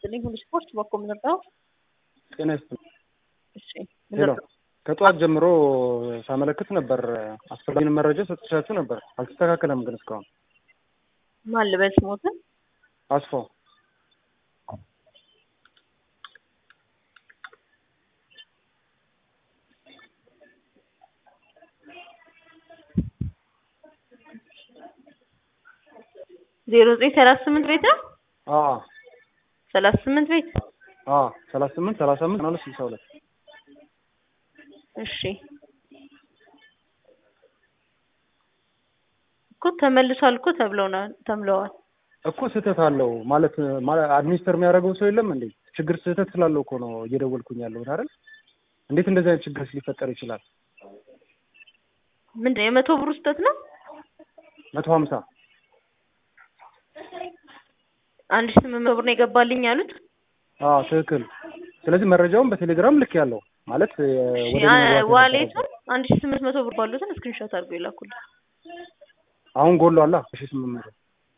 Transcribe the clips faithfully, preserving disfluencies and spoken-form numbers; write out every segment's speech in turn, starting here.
ይስጥልኝ ሁሉ ስፖርት በኮም ነበር ጤና ይስጥልኝ እሺ ሄሎ ከጧት ጀምሮ ሳመለክት ነበር አስፈላጊውን መረጃ ሰጥቻችሁ ነበር አልተስተካከለም ግን እስካሁን ማን ልበስ ሞተ አስፋው ዜሮ ዘጠኝ ሰላሳ ስምንት ቤት ነው አዎ ሰላሳ ስምንት ቤት አዎ ሰላሳ ስምንት ሰላሳ አምስት ነው ስልሳ ሁለት እሺ እኮ ተመልሷል እኮ ተብለውናል ተምለዋል እኮ ስህተት አለው ማለት አድሚኒስተር የሚያደርገው ሰው የለም እንዴ ችግር ስህተት ስላለው እኮ ነው እየደወልኩኝ ያለው አይደል እንዴት እንደዚህ አይነት ችግር ሊፈጠር ይችላል ምንድነው የመቶ ብር ስህተት ነው መቶ ሀምሳ አንድ ሺህ ስምንት መቶ ብር ነው የገባልኝ ያሉት አዎ ትክክል ስለዚህ መረጃውን በቴሌግራም ልክ ያለው ማለት ወደ ዋሌቱ አንድ ሺህ ስምንት መቶ ብር ባሉትን ስክሪንሾት አድርገው ይላኩልኝ አሁን ጎሎ አላ አንድ ሺህ ስምንት መቶ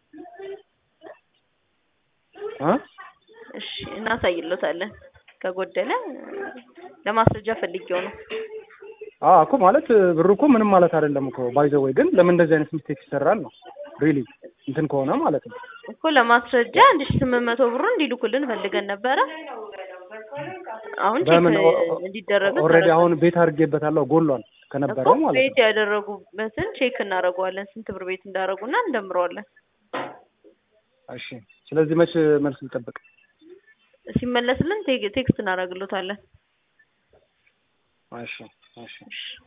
አ እሺ እናሳይሎታለን ከጎደለ ለማስረጃ ፈልጌው ነው አዎ እኮ ማለት ብሩ እኮ ምንም ማለት አይደለም እኮ ባይዘው ወይ ግን ለምን እንደዚህ አይነት ሚስቴክ ይሰራል ነው ሪሊ እንትን ከሆነ ማለት ነው እኮ ለማስረጃ አንድ ሺህ ስምንት መቶ ብር እንዲልኩልን ፈልገን ነበር አሁን ቼክ እንዲደረግ ኦሬዲ አሁን ቤት አድርጌበታለሁ ጎሏል ከነበረው ማለት ነው ቤት ያደረጉበትን ቼክ እናደርገዋለን ስንት ብር ቤት እንዳደረጉና እንደምረዋለን እሺ ስለዚህ መቼ መልስ ልጠብቅ ሲመለስልን ቴክስት እናደርግሎታለን እሺ እሺ